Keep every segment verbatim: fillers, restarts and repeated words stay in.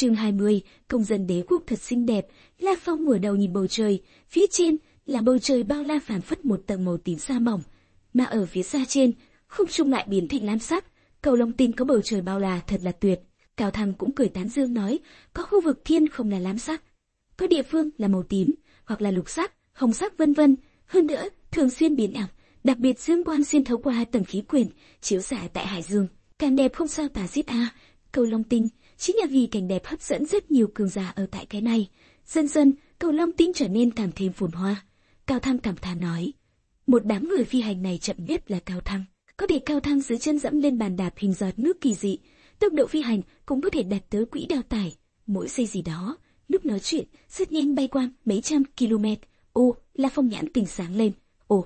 Chương hai mươi, công dân đế quốc thật xinh đẹp. La Phong ngửa đầu nhìn bầu trời, phía trên là bầu trời bao la phảng phất một tầng màu tím sa mỏng, mà ở phía xa trên, không trung lại biến thành lam sắc. Cầu Long Tinh có bầu trời bao la thật là tuyệt. Cao Thăng cũng cười tán dương nói, có khu vực thiên không là lam sắc, có địa phương là màu tím, hoặc là lục sắc, hồng sắc vân vân. Hơn nữa, thường xuyên biến ảo, đặc biệt dương quang xuyên thấu qua tầng khí quyển, chiếu rải tại hải dương, càng đẹp không sao tả xiết a. Cầu Long Tinh chính là vì cảnh đẹp hấp dẫn rất nhiều cường giả ở tại cái này. Dần dần, Cầu Long Tinh trở nên càng thêm phồn hoa. Cao Thăng cảm thán nói, một đám người phi hành này chậm nhất là Cao Thăng, có thể Cao Thăng dưới chân dẫm lên bàn đạp hình giọt nước kỳ dị, tốc độ phi hành cũng có thể đạt tới quỹ đạo tải mỗi giây gì đó. Lúc nói chuyện, rất nhanh bay qua mấy trăm km. Ô, La Phong nhãn tỉnh sáng lên. Ồ,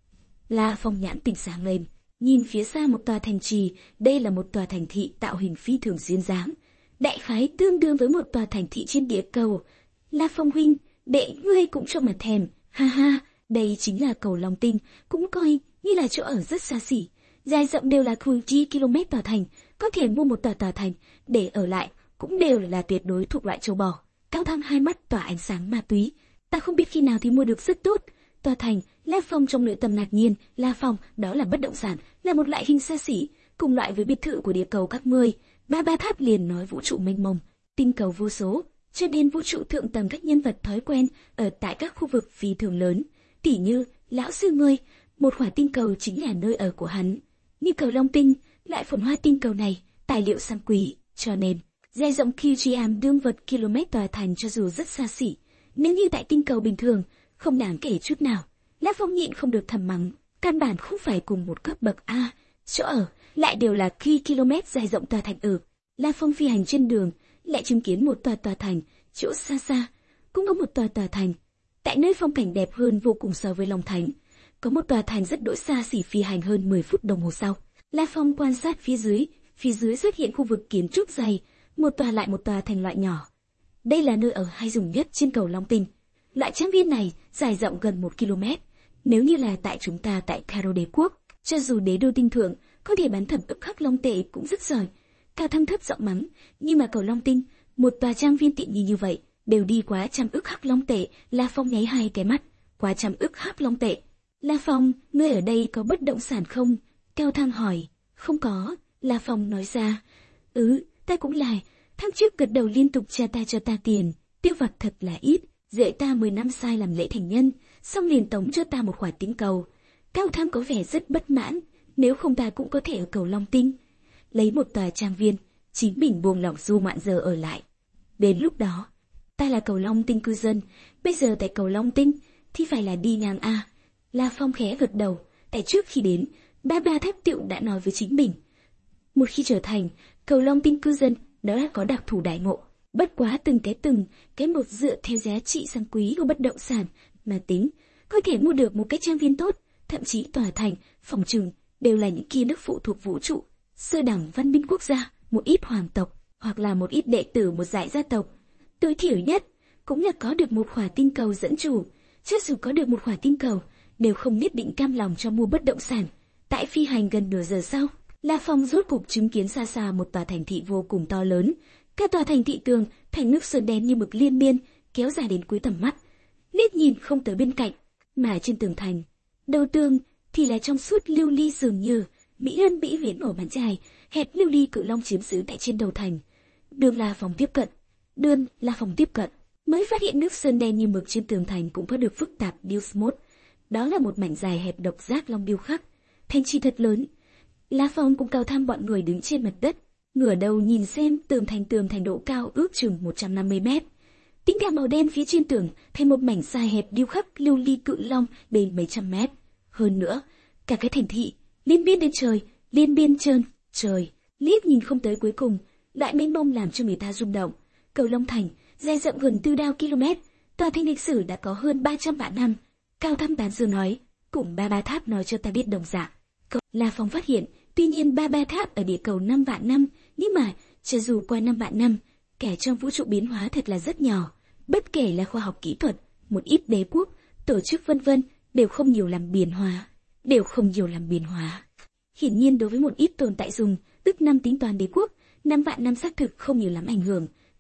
La Phong nhãn tỉnh sáng lên. Nhìn phía xa một tòa thành trì, đây là một tòa thành thị tạo hình phi thường duyên dáng, đại khái tương đương với một tòa thành thị trên địa cầu. La Phong huynh, đệ ngươi cũng trông mà thèm, ha ha, đây chính là Cầu Long Tinh, cũng coi như là chỗ ở rất xa xỉ, dài rộng đều là mười km tòa thành, có thể mua một tòa tòa thành để ở lại, cũng đều là tuyệt đối thuộc loại châu bò. Cao Thăng hai mắt tỏa ánh sáng ma túy, ta không biết khi nào thì mua được rất tốt. Tòa thành, La Phong trong nội tâm ngạc nhiên, La Phong, đó là bất động sản, là một loại hình xa xỉ, cùng loại với biệt thự của địa cầu các ngươi. Ba Ba Tháp liền nói vũ trụ mênh mông, tinh cầu vô số, cho nên vũ trụ thượng tầng các nhân vật thói quen ở tại các khu vực phi thường lớn, tỉ như lão sư ngươi, một hỏa tinh cầu chính là nơi ở của hắn. Như Cầu Long Tinh lại phồn hoa tinh cầu này, tài liệu sang quý, cho nên dài rộng ki lô gam đương vật km tòa thành cho dù rất xa xỉ, nếu như tại tinh cầu bình thường không đáng kể chút nào. La Phong nhịn không được thầm mắng, căn bản không phải cùng một cấp bậc a, chỗ ở lại đều là km dài rộng tòa thành ở. La Phong phi hành trên đường, lại chứng kiến một tòa tòa thành, chỗ xa xa cũng có một tòa tòa thành, tại nơi phong cảnh đẹp hơn vô cùng so với Long Thành. Có một tòa thành rất đỗi xa xỉ, phi hành hơn mười phút đồng hồ sau, La Phong quan sát phía dưới, phía dưới xuất hiện khu vực kiến trúc dày, một tòa lại một tòa thành loại nhỏ. Đây là nơi ở hay dùng nhất trên Cầu Long Tinh. Loại trang viên này dài rộng gần một ki lô mét. Nếu như là tại chúng ta tại Caro đế quốc, cho dù đế đô tinh thượng có thể bán thẩm ức khắc long tệ cũng rất giỏi. Cao Thăng thấp giọng mắng, nhưng mà Cầu Long Tinh, một tòa trang viên tiện nghi như vậy, đều đi quá trăm ức khắc long tệ. La Phong nháy hai cái mắt, quá trăm ức khắc long tệ. La Phong, ngươi ở đây có bất động sản không? Cao Thăng hỏi. Không có, La Phong nói ra. Ừ, ta cũng là, tháng trước gật đầu liên tục cha ta cho ta tiền, tiêu vặt thật là ít, dạy ta mười năm sai làm lễ thành nhân, xong liền tống cho ta một quả tinh cầu. Cao Thăng có vẻ rất bất mãn, nếu không ta cũng có thể ở Cầu Long Tinh lấy một tòa trang viên, chính mình buông lỏng du ngoạn giờ ở lại. Đến lúc đó, ta là Cầu Long Tinh cư dân, bây giờ tại Cầu Long Tinh thì phải là đi ngang a. La Phong khẽ gật đầu, tại trước khi đến, Ba Ba Tháp Tiệu đã nói với chính mình, một khi trở thành Cầu Long Tinh cư dân, đó là có đặc thù đại ngộ. Bất quá từng cái từng cái một dựa theo giá trị sang quý của bất động sản mà tính, có thể mua được một cái trang viên tốt, thậm chí tòa thành, phòng trừng đều là những kia nước phụ thuộc vũ trụ, sơ đẳng văn minh quốc gia, một ít hoàng tộc hoặc là một ít đệ tử một dải gia tộc. Tối thiểu nhất cũng là có được một khỏa tinh cầu dẫn chủ, cho dù có được một khỏa tinh cầu, đều không nhất định cam lòng cho mua bất động sản. Tại phi hành gần nửa giờ sau, La Phong rốt cục chứng kiến xa xa một tòa thành thị vô cùng to lớn. Các tòa thành thị tường thành nước sơn đen như mực liên miên, kéo dài đến cuối tầm mắt, liếc nhìn không tới bên cạnh, mà trên tường thành, đầu tường thì là trong suốt lưu ly dường như mỹ ân mỹ viễn ở bàn dài, hẹp lưu ly cự long chiếm giữ tại trên đầu thành. Đường là phòng tiếp cận, đường là phòng tiếp cận, mới phát hiện nước sơn đen như mực trên tường thành cũng có được phức tạp điêu mốt. Đó là một mảnh dài hẹp độc giác long điêu khắc, thành trì thật lớn. La Phong cùng Cao Thăng bọn người đứng trên mặt đất, ngửa đầu nhìn xem tường thành tường thành độ cao ước chừng một trăm năm mươi mét. Tính cả màu đen phía trên tường thành một mảnh dài hẹp điêu khắc lưu ly cự long bên mấy trăm mét. Hơn nữa, cả cái thành thị liên biên đến trời, liên biên trơn trời, liếc nhìn không tới cuối cùng, lại mênh mông làm cho người ta rung động. Cầu Long Thành dài rộng gần tư đao km, tòa thành lịch sử đã có hơn ba trăm vạn năm. Cao Thăng tán dương nói, cùng Ba Ba Tháp nói cho ta biết đồng dạng. La Phong phát hiện, tuy nhiên Ba Ba Tháp ở địa cầu năm vạn năm, nhưng mà cho dù qua năm vạn năm, kẻ trong vũ trụ biến hóa thật là rất nhỏ. Bất kể là khoa học kỹ thuật, một ít đế quốc, tổ chức vân vân, đều không nhiều làm biến hóa, đều không nhiều làm biến hóa. Hiển nhiên đối với một ít tồn tại dùng, tức năm tính toán đế quốc, năm vạn năm xác thực không nhiều lắm ảnh hưởng.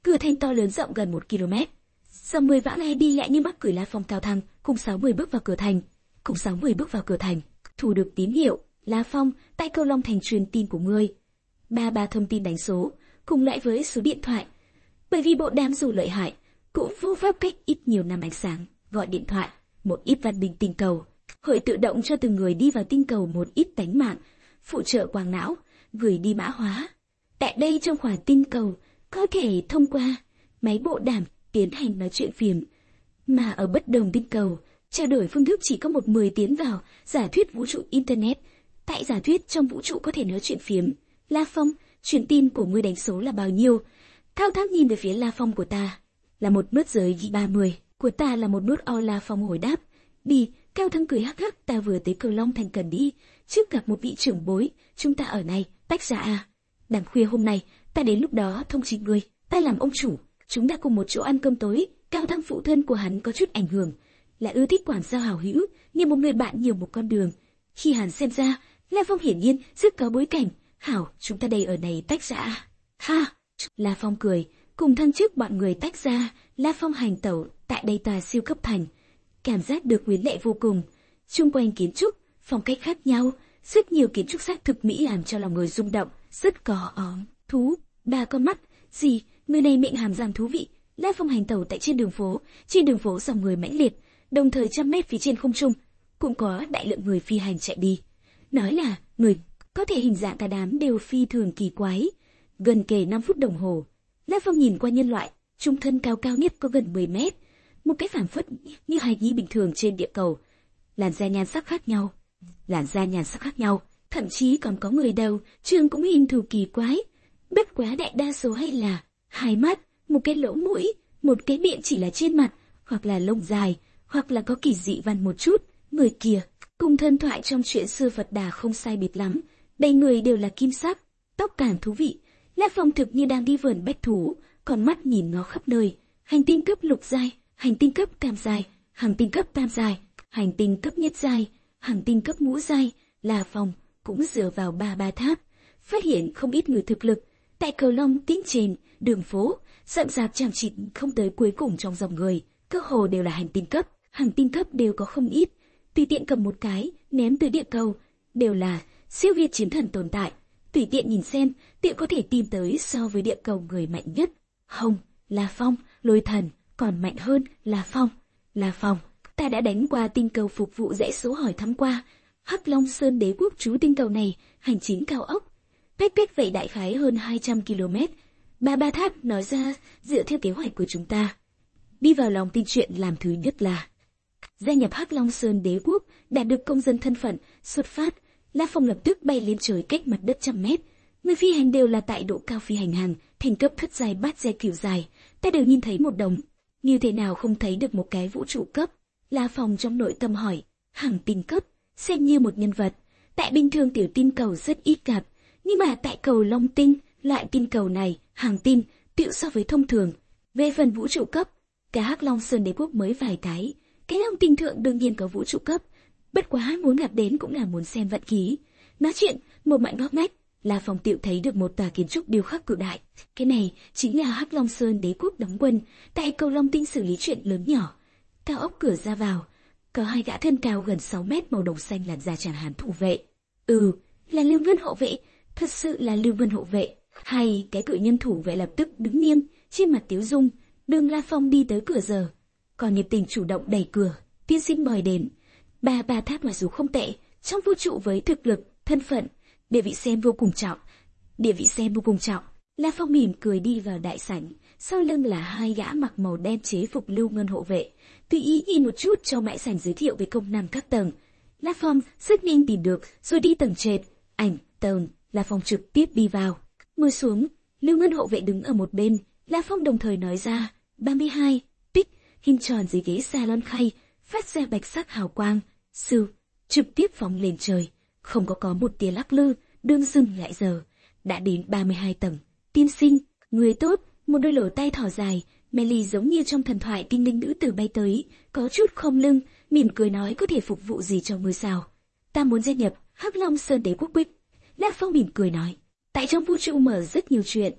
Cửa thành to lớn rộng gần một ki lô mét. Dòng người vãng lai đi lại như mắc cười La Phong cao thăng, cùng sáu người bước vào cửa thành. Cùng sáu người bước vào cửa thành. Thu được tín hiệu, La Phong, tại Câu Long Thành truyền tin của ngươi. Ba ba thông tin đánh số, cùng lại với số điện thoại. Bởi vì bộ đàm dù lợi hại, cũng vô pháp cách ít nhiều năm ánh sáng, gọi điện thoại, một ít văn minh tinh cầu. Hội tự động cho từng người đi vào tinh cầu một ít tánh mạng, phụ trợ quang não, gửi đi mã hóa. Tại đây trong khoảng tinh cầu, có thể thông qua máy bộ đàm tiến hành nói chuyện phiếm. Mà ở bất đồng tinh cầu, trao đổi phương thức chỉ có một mười tiến vào giả thuyết vũ trụ Internet. Tại giả thuyết trong vũ trụ có thể nói chuyện phiếm. La Phong, truyền tin của ngươi đánh số là bao nhiêu? Cao Thắng nhìn về phía La Phong của ta. Là một nốt giới ghi ba mươi, của ta là một nốt O. La Phong hồi đáp. Đi, Cao Thắng cười hắc hắc, ta vừa tới Cầu Long Thành cần đi, trước gặp một vị trưởng bối, chúng ta ở này, tách ra à. Đằng khuya hôm nay, ta đến lúc đó thông chi ngươi, ta làm ông chủ, chúng ta cùng một chỗ ăn cơm tối. Cao Thắng phụ thân của hắn có chút ảnh hưởng, là ưa thích quản giao hảo hữu, như một người bạn nhiều một con đường. Khi hắn xem ra, La Phong hiển nhiên rất có bối cảnh. Hảo, chúng ta đây ở này tách ra à. Ha, La Phong cười, cùng thăng chức bọn người tách ra. La Phong hành tẩu tại đây tòa siêu cấp thành, cảm giác được quyến lệ vô cùng. Chung quanh kiến trúc, phong cách khác nhau, rất nhiều kiến trúc xác thực mỹ làm cho lòng người rung động, rất có óm thú, ba con mắt, gì, người này miệng hàm răng thú vị. La Phong hành tẩu tại trên đường phố, trên đường phố dòng người mãnh liệt, đồng thời trăm mét phía trên không trung cũng có đại lượng người phi hành chạy đi. Nói là người, có thể hình dạng cả đám đều phi thường kỳ quái. Gần kề năm phút đồng hồ, La Phong nhìn qua nhân loại, trung thân cao cao nhất có gần mười mét, một cái phản phất như hài nhi bình thường trên địa cầu, làn da nhan sắc khác nhau, làn da nhan sắc khác nhau, thậm chí còn có người đầu trường cũng hình thù kỳ quái. Bất quá đại đa số hay là hai mắt, một cái lỗ mũi, một cái miệng chỉ là trên mặt, hoặc là lông dài, hoặc là có kỳ dị văn một chút. Người kia cùng thân thoại trong chuyện xưa Phật Đà không sai biệt lắm, đầy người đều là kim sắc, tóc càng thú vị. La Phong thực như đang đi vườn bách thú, còn mắt nhìn ngó khắp nơi. Hành tinh cấp lục giai, hành tinh cấp tam giai, hành tinh cấp tam giai, hành tinh cấp nhất giai, hành tinh cấp ngũ giai. La Phong cũng dựa vào ba ba tháp, phát hiện không ít người thực lực. Tại Cầu Long Tĩnh trên đường phố, rậm rạp chằng chịt không tới cuối cùng trong dòng người, cơ hồ đều là hành tinh cấp, hành tinh cấp đều có không ít. Tùy tiện cầm một cái, ném tới địa cầu, đều là siêu việt chiến thần tồn tại. Tùy tiện nhìn xem, tiện có thể tìm tới so với địa cầu người mạnh nhất. Hồng, La Phong, Lôi Thần, còn mạnh hơn La Phong. La Phong, ta đã đánh qua tinh cầu phục vụ dãy số hỏi thăm qua. Hắc Long Sơn đế quốc trú tinh cầu này, hành chính cao ốc. Cách cách vậy đại khái hơn hai trăm ki lô mét. Ba ba tháp nói ra, dựa theo kế hoạch của chúng ta, đi vào lòng tin chuyện làm thứ nhất là gia nhập Hắc Long Sơn đế quốc, đạt được công dân thân phận, xuất phát. La Phong lập tức bay lên trời cách mặt đất trăm mét. Người phi hành đều là tại độ cao phi hành hàng, thành cấp thất dài bát giai cửu dài. Ta đều nhìn thấy một đồng, như thế nào không thấy được một cái vũ trụ cấp? La Phong trong nội tâm hỏi, hàng tinh cấp, xem như một nhân vật. Tại bình thường tiểu tinh cầu rất ít gặp, nhưng mà tại cầu Long Tinh, loại tinh cầu này, hàng tinh, tựu so với thông thường. Về phần vũ trụ cấp, cả Hắc Long Sơn đế quốc mới vài cái, cái Long Tinh thượng đương nhiên có vũ trụ cấp. Bất quá muốn gặp đến cũng là muốn xem vận khí. Nói chuyện, một mảnh ngóc ngách, La Phong tựu thấy được một tòa kiến trúc điêu khắc cự đại. Cái này chính là Hắc Long Sơn đế quốc đóng quân tại cầu Long Tinh xử lý chuyện lớn nhỏ. Cao ốc cửa ra vào, có hai gã thân cao gần sáu mét màu đồng xanh làn da tràn hàn thủ vệ. Ừ, là Lưu Vân hộ vệ, thật sự là Lưu Vân hộ vệ. Hai cái cự nhân thủ vệ lập tức đứng nghiêm, trên mặt tiếu dung. Đường La Phong đi tới cửa giờ, còn nhiệt tình chủ động đẩy cửa. Tiên sinh mời đến. Ba ba tháp mặc dù không tệ, trong vũ trụ với thực lực, thân phận, địa vị xem vô cùng trọng. Địa vị xem vô cùng trọng. La Phong mỉm cười đi vào đại sảnh, sau lưng là hai gã mặc màu đen chế phục Lưu Ngân hộ vệ. Tùy ý nhìn một chút cho mãi sảnh giới thiệu về công năng các tầng. La Phong rất nhanh tìm được, rồi đi tầng trệt. Ảnh, tầng, La Phong trực tiếp đi vào. Ngồi xuống, Lưu Ngân hộ vệ đứng ở một bên. La Phong đồng thời nói ra, ba mươi hai, tích, hình tròn dưới ghế salon khay, phát ra bạch sắc hào quang, sư, trực tiếp phóng lên trời, không có có một tia lắc lư, đương dừng lại giờ, đã đến ba mươi hai tầng. Tiên sinh, người tốt, một đôi lỗ tay thỏ dài, Melly giống như trong thần thoại tinh linh nữ tử bay tới, có chút không lưng, mỉm cười nói có thể phục vụ gì cho ngươi sao? Ta muốn gia nhập Hắc Long Sơn đế quốc Bích. La Phong mỉm cười nói, tại trong vũ trụ mở rất nhiều chuyện,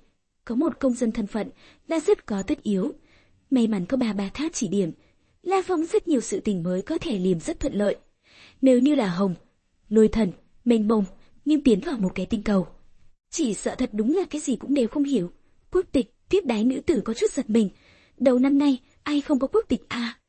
có một công dân thân phận là rất có tất yếu. May mắn có bà bà Thát chỉ điểm, La Phong rất nhiều sự tình mới có thể liềm rất thuận lợi. Nếu như là Hồng, Lôi Thần, mênh mông, nhưng tiến vào một cái tinh cầu, chỉ sợ thật đúng là cái gì cũng đều không hiểu. Quốc tịch, tiếp đái nữ tử có chút giật mình. Đầu năm nay, ai không có quốc tịch à?